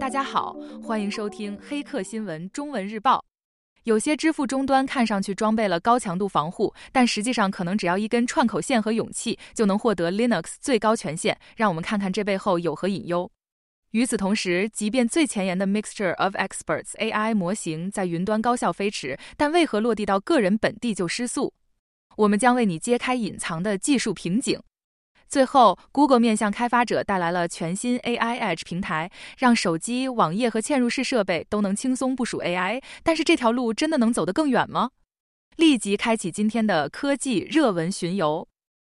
大家好，欢迎收听黑客新闻中文日报。有些支付终端看上去装备了高强度防护，但实际上可能只要一根串口线和勇气就能获得 Linux 最高权限。让我们看看这背后有何隐忧。与此同时，即便最前沿的 Mixture of Experts AI 模型在云端高效飞驰，但为何落地到个人本地就失速？我们将为你揭开隐藏的技术瓶颈。最后 ，Google 面向开发者带来了全新 AI Edge 平台，让手机、网页和嵌入式设备都能轻松部署 AI。但是这条路真的能走得更远吗？立即开启今天的科技热文巡游。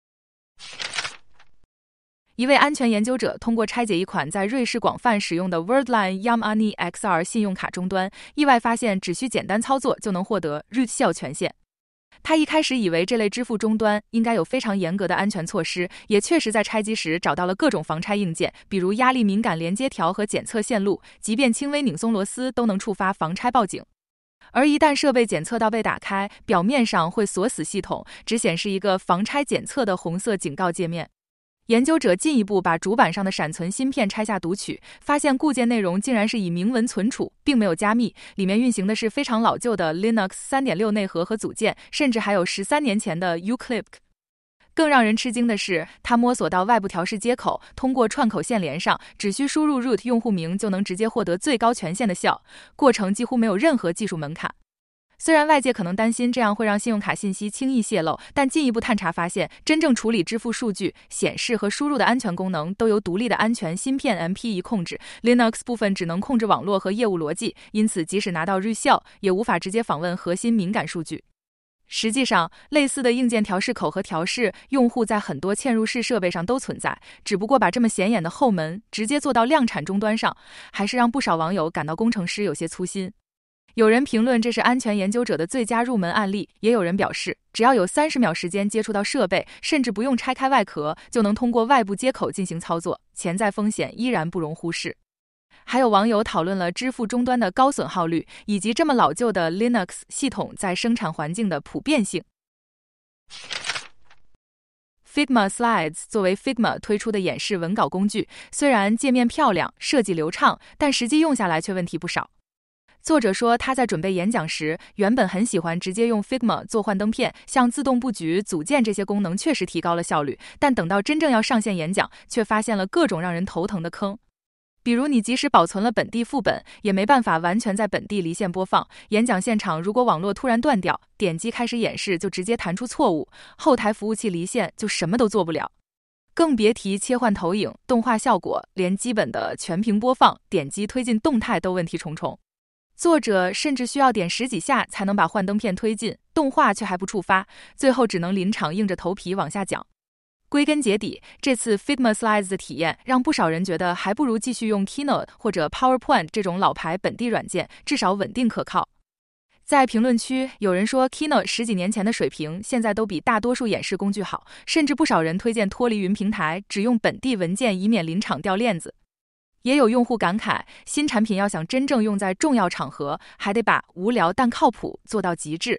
一位安全研究者通过拆解一款在瑞士广泛使用的 Worldline Yamani XR 信用卡终端，意外发现只需简单操作就能获得 root shell 权限。他一开始以为这类支付终端应该有非常严格的安全措施，也确实在拆机时找到了各种防拆硬件，比如压力敏感连接条和检测线路，即便轻微拧松螺丝都能触发防拆报警。而一旦设备检测到被打开，表面上会锁死系统，只显示一个防拆检测的红色警告界面。研究者进一步把主板上的闪存芯片拆下读取，发现固件内容竟然是以明文存储，并没有加密，里面运行的是非常老旧的 Linux 3.6 内核和组件，甚至还有13年前的 Uclipc。更让人吃惊的是，他摸索到外部调试接口，通过串口线连上，只需输入 root 用户名就能直接获得最高权限的效，过程几乎没有任何技术门槛。虽然外界可能担心这样会让信用卡信息轻易泄露，但进一步探查发现，真正处理支付数据、显示和输入的安全功能都由独立的安全芯片 MP1 控制。Linux 部分只能控制网络和业务逻辑，因此即使拿到日效，也无法直接访问核心敏感数据。实际上，类似的硬件调试口和调试用户在很多嵌入式设备上都存在，只不过把这么显眼的后门直接做到量产终端上，还是让不少网友感到工程师有些粗心。有人评论这是安全研究者的最佳入门案例，也有人表示，只要有30秒时间接触到设备，甚至不用拆开外壳，就能通过外部接口进行操作，潜在风险依然不容忽视。还有网友讨论了支付终端的高损耗率，以及这么老旧的 Linux 系统在生产环境的普遍性。Figma Slides 作为 Figma 推出的演示文稿工具，虽然界面漂亮，设计流畅，但实际用下来却问题不少。作者说，他在准备演讲时，原本很喜欢直接用 Figma 做幻灯片，像自动布局、组件这些功能确实提高了效率，但等到真正要上线演讲，却发现了各种让人头疼的坑。比如你即使保存了本地副本，也没办法完全在本地离线播放。演讲现场如果网络突然断掉，点击开始演示就直接弹出错误，后台服务器离线就什么都做不了。更别提切换投影、动画效果，连基本的全屏播放、点击推进动态都问题重重。作者甚至需要点10几下才能把幻灯片推进，动画却还不触发，最后只能临场硬着头皮往下讲。归根结底，这次 Figma Slides 的体验让不少人觉得还不如继续用 Keynote 或者 PowerPoint 这种老牌本地软件，至少稳定可靠。在评论区，有人说 Keynote 10几年前的水平现在都比大多数演示工具好，甚至不少人推荐脱离云平台，只用本地文件，以免临场掉链子。也有用户感慨，新产品要想真正用在重要场合，还得把无聊但靠谱做到极致。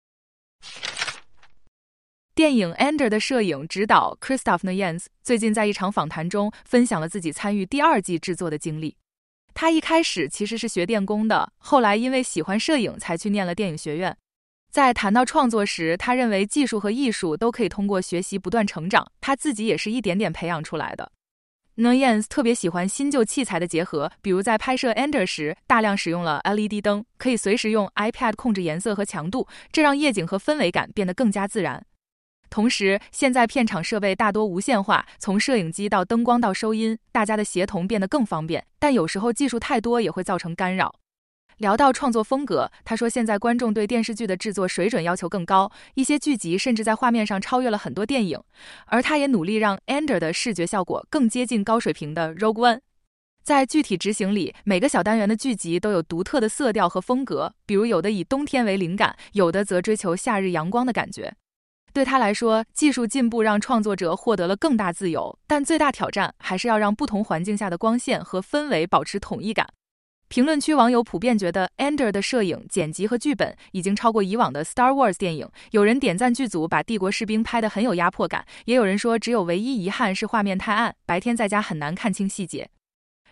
电影《Ender》的摄影指导 Christoph Noyens 最近在一场访谈中分享了自己参与第2季制作的经历。他一开始其实是学电工的，后来因为喜欢摄影才去念了电影学院。在谈到创作时，他认为技术和艺术都可以通过学习不断成长，他自己也是一点点培养出来的。Noyens 特别喜欢新旧器材的结合，比如在拍摄 Ender 时，大量使用了 LED 灯，可以随时用 iPad 控制颜色和强度，这让夜景和氛围感变得更加自然。同时，现在片场设备大多无线化，从摄影机到灯光到收音，大家的协同变得更方便，但有时候技术太多也会造成干扰。聊到创作风格，他说现在观众对电视剧的制作水准要求更高，一些剧集甚至在画面上超越了很多电影，而他也努力让 Ender 的视觉效果更接近高水平的 Rogue One。在具体执行里，每个小单元的剧集都有独特的色调和风格，比如有的以冬天为灵感，有的则追求夏日阳光的感觉。对他来说，技术进步让创作者获得了更大自由，但最大挑战还是要让不同环境下的光线和氛围保持统一感。评论区网友普遍觉得 Ender 的摄影、剪辑和剧本已经超过以往的 Star Wars 电影，有人点赞剧组把帝国士兵拍得很有压迫感，也有人说只有唯一遗憾是画面太暗，白天在家很难看清细节。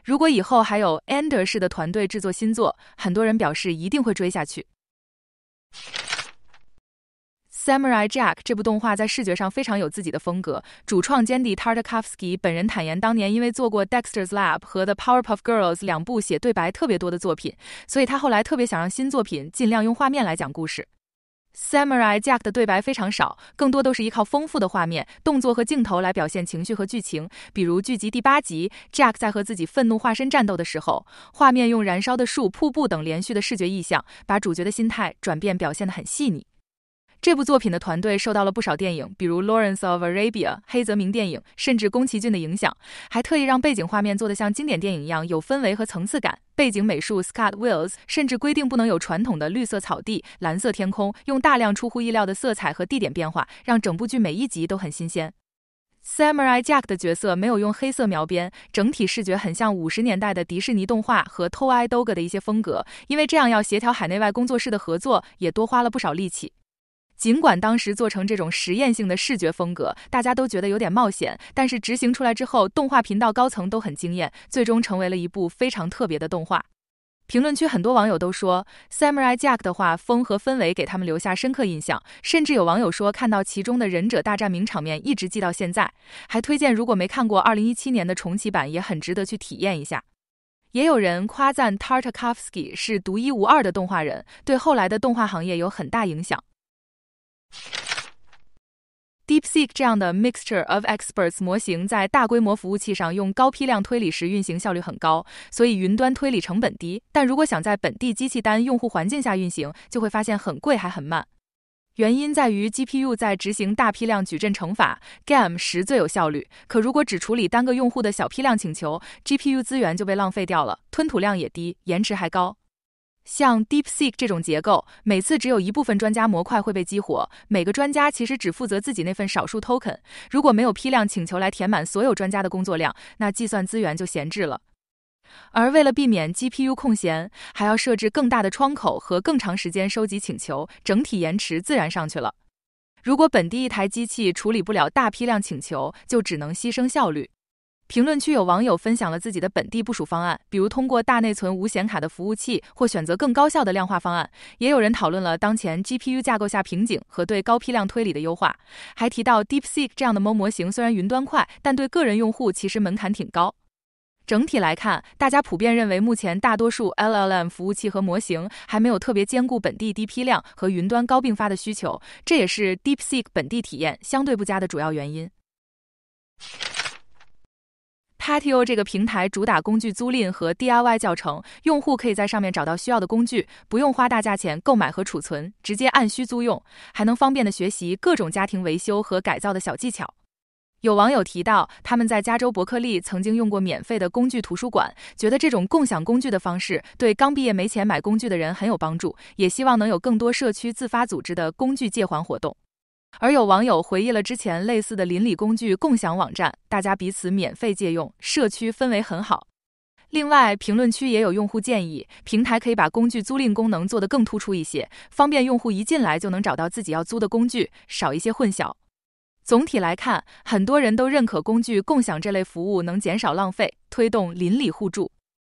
如果以后还有 Ender 式的团队制作新作，很多人表示一定会追下去。Samurai Jack 这部动画在视觉上非常有自己的风格，主创 Genndy Tartakovsky 本人坦言，当年因为做过 Dexter's Lab 和 The Powerpuff Girls 2部写对白特别多的作品，所以他后来特别想让新作品尽量用画面来讲故事。Samurai Jack 的对白非常少，更多都是依靠丰富的画面、动作和镜头来表现情绪和剧情。比如剧集第8集 ，Jack 在和自己愤怒化身战斗的时候，画面用燃烧的树、瀑布等连续的视觉意象，把主角的心态转变表现得很细腻。这部作品的团队受到了不少电影，比如 Lawrence of Arabia 黑泽明电影，甚至宫崎骏的影响，还特意让背景画面做得像经典电影一样有氛围和层次感。背景美术 Scott Wills 甚至规定不能有传统的绿色草地、蓝色天空，用大量出乎意料的色彩和地点变化，让整部剧每一集都很新鲜。Samurai Jack 的角色没有用黑色描边，整体视觉很像50年代的迪士尼动画和 Toei Doga 的一些风格，因为这样要协调海内外工作室的合作，也多花了不少力气。尽管当时做成这种实验性的视觉风格，大家都觉得有点冒险，但是执行出来之后，动画频道高层都很惊艳，最终成为了一部非常特别的动画。评论区很多网友都说 Samurai Jack 的画风和氛围给他们留下深刻印象，甚至有网友说看到其中的忍者大战名场面一直记到现在，还推荐如果没看过2017年的重启版也很值得去体验一下。也有人夸赞 Tartakovsky 是独一无二的动画人，对后来的动画行业有很大影响。DeepSeek 这样的 Mixture of Experts 模型在大规模服务器上用高批量推理时运行效率很高，所以云端推理成本低，但如果想在本地机器单用户环境下运行，就会发现很贵还很慢。原因在于 GPU 在执行大批量矩阵乘法 GAM 时最有效率，可如果只处理单个用户的小批量请求， GPU 资源就被浪费掉了，吞吐量也低，延迟还高。像 DeepSeek 这种结构，每次只有一部分专家模块会被激活，每个专家其实只负责自己那份少数 token， 如果没有批量请求来填满所有专家的工作量，那计算资源就闲置了。而为了避免 GPU 空闲，还要设置更大的窗口和更长时间收集请求，整体延迟自然上去了。如果本地一台机器处理不了大批量请求，就只能牺牲效率。评论区有网友分享了自己的本地部署方案，比如通过大内存无显卡的服务器，或选择更高效的量化方案。也有人讨论了当前 GPU 架构下瓶颈和对高批量推理的优化，还提到 DeepSeek 这样的模型虽然云端快，但对个人用户其实门槛挺高。整体来看，大家普遍认为目前大多数 LLM 服务器和模型还没有特别兼顾本地低批量和云端高并发的需求，这也是 DeepSeek 本地体验相对不佳的主要原因。Patio 这个平台主打工具租赁和 DIY 教程，用户可以在上面找到需要的工具，不用花大价钱购买和储存，直接按需租用，还能方便的学习各种家庭维修和改造的小技巧。有网友提到，他们在加州伯克利曾经用过免费的工具图书馆，觉得这种共享工具的方式对刚毕业没钱买工具的人很有帮助，也希望能有更多社区自发组织的工具借还活动。而有网友回忆了之前类似的邻里工具共享网站，大家彼此免费借用，社区氛围很好。另外，评论区也有用户建议，平台可以把工具租赁功能做得更突出一些，方便用户一进来就能找到自己要租的工具，少一些混淆。总体来看，很多人都认可工具共享这类服务能减少浪费，推动邻里互助。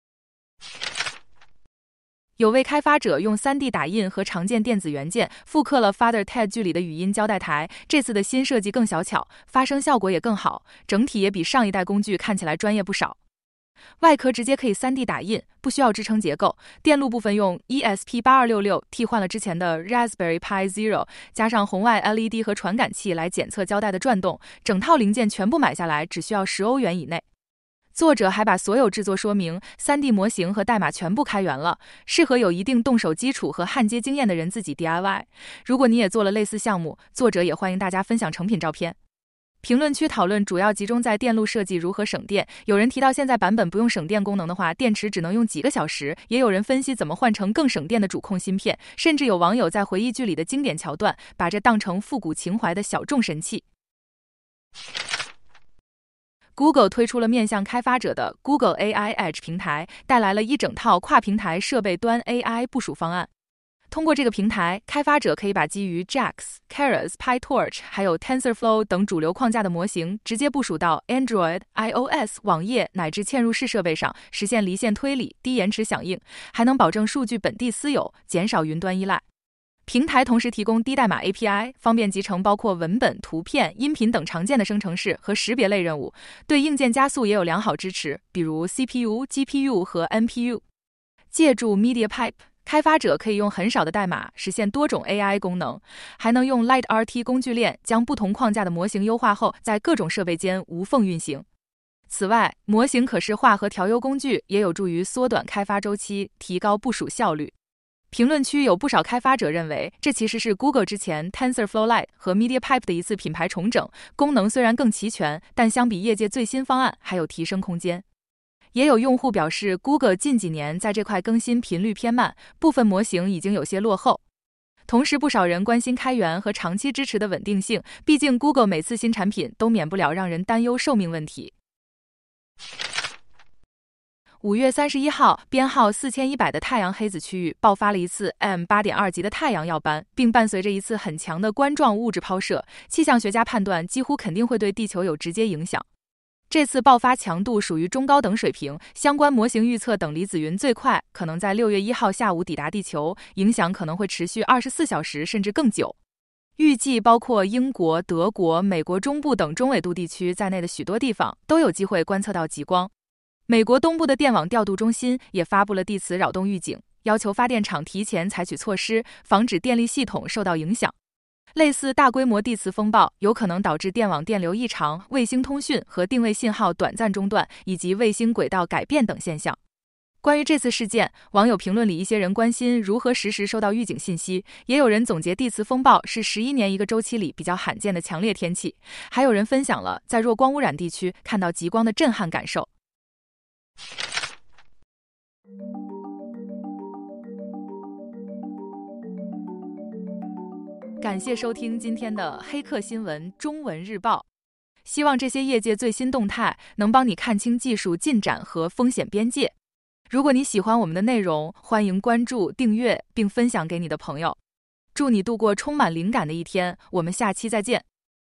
有位开发者用 3D 打印和常见电子元件复刻了 Father Ted 剧里的语音交代台，这次的新设计更小巧，发声效果也更好，整体也比上一代工具看起来专业不少。外壳直接可以 3D 打印，不需要支撑结构，电路部分用 ESP8266 替换了之前的 Raspberry Pi Zero， 加上红外 LED 和传感器来检测胶带的转动，整套零件全部买下来只需要10欧元以内。作者还把所有制作说明、3D 模型和代码全部开源了，适合有一定动手基础和焊接经验的人自己 DIY。如果你也做了类似项目，作者也欢迎大家分享成品照片。评论区讨论主要集中在电路设计如何省电，有人提到现在版本不用省电功能的话，电池只能用几个小时，也有人分析怎么换成更省电的主控芯片，甚至有网友在回忆剧里的经典桥段，把这当成复古情怀的小众神器。Google 推出了面向开发者的 Google AI Edge 平台，带来了一整套跨平台设备端 AI 部署方案。 通过这个平台，开发者可以把基于 JAX、Keras、PyTorch 还有 TensorFlow 等主流框架的模型直接部署到 Android、iOS 网页乃至嵌入式设备上，实现离线推理、低延迟响应，还能保证数据本地私有，减少云端依赖。平台同时提供低代码 API， 方便集成包括文本、图片、音频等常见的生成式和识别类任务，对硬件加速也有良好支持，比如 CPU、GPU 和 NPU。借助 MediaPipe， 开发者可以用很少的代码实现多种 AI 功能，还能用 LiteRT 工具链将不同框架的模型优化后，在各种设备间无缝运行。此外，模型可视化和调优工具也有助于缩短开发周期，提高部署效率。评论区有不少开发者认为，这其实是 Google 之前 TensorFlow Lite 和 MediaPipe 的一次品牌重整，功能虽然更齐全，但相比业界最新方案还有提升空间。也有用户表示 ，Google 近几年在这块更新频率偏慢，部分模型已经有些落后。同时，不少人关心开源和长期支持的稳定性，毕竟 Google 每次新产品都免不了让人担忧寿命问题。5月31号，编号4100的太阳黑子区域爆发了一次 M8.2 级的太阳耀斑，并伴随着一次很强的冠状物质抛射，气象学家判断几乎肯定会对地球有直接影响。这次爆发强度属于中高等水平，相关模型预测等离子云最快可能在6月1号下午抵达地球，影响可能会持续24小时甚至更久。预计包括英国、德国、美国中部等中纬度地区在内的许多地方都有机会观测到极光。美国东部的电网调度中心也发布了地磁扰动预警，要求发电厂提前采取措施，防止电力系统受到影响。类似大规模地磁风暴有可能导致电网电流异常、卫星通讯和定位信号短暂中断，以及卫星轨道改变等现象。关于这次事件，网友评论里一些人关心如何实时收到预警信息，也有人总结地磁风暴是11年一个周期里比较罕见的强烈天气，还有人分享了在弱光污染地区看到极光的震撼感受。感谢收听今天的黑客新闻中文日报，希望这些业界最新动态能帮你看清技术进展和风险边界。如果你喜欢我们的内容，欢迎关注、订阅并分享给你的朋友。祝你度过充满灵感的一天，我们下期再见。